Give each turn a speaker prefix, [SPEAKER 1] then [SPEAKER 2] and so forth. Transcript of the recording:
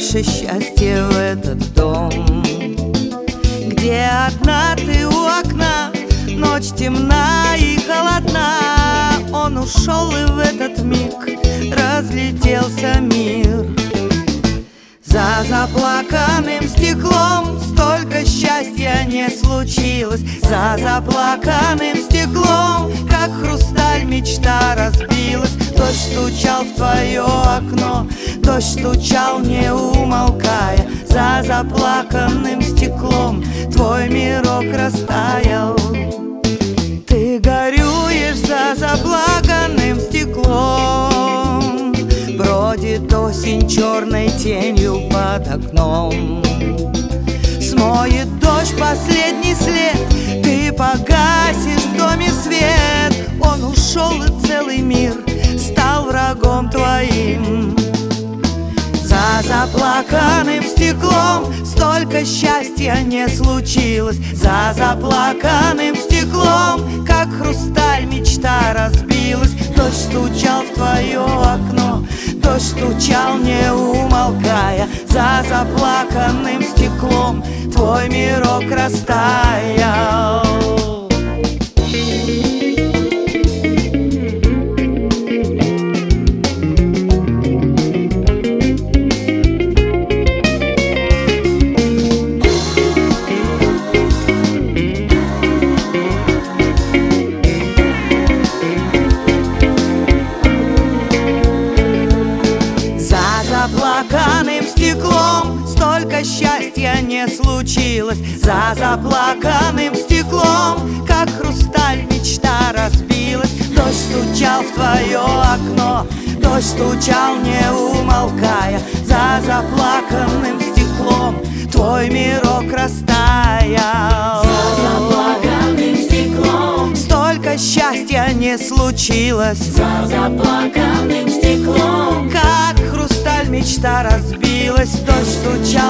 [SPEAKER 1] больше счастья в этот дом, где одна ты у окна, ночь темна и холодна. Он ушел, и в этот миг разлетелся мир. За заплаканным стеклом столько счастья не случилось. За заплаканным стеклом, как хрусталь, мечта разбилась. Дождь стучал в твое окно, дождь стучал, не умолкая. За заплаканным стеклом твой мирок растаял. Ты горюешь за заплаканным стеклом, бродит осень черной тенью под окном. Смоет дождь последний след, ты погасишь в доме свет. Он ушел, и целый мир стал врагом твоим. За заплаканным стеклом столько счастья не случилось. За заплаканным стеклом, как хрусталь, мечта разбилась. Дождь стучал в твое окно, дождь стучал, не умолкая. За заплаканным стеклом твой мирок растаял. Заплаканным стеклом столько счастья не случилось. За заплаканным стеклом, как хрусталь, мечта разбилась. Дождь стучал в твое окно, дождь стучал, не умолкая. За заплаканным стеклом твой мирок растаял.
[SPEAKER 2] За заплаканным стеклом
[SPEAKER 1] столько счастья не случилось.
[SPEAKER 2] За заплаканным стеклом,
[SPEAKER 1] как хрусталь, мечта разбилась. Дождь стучал,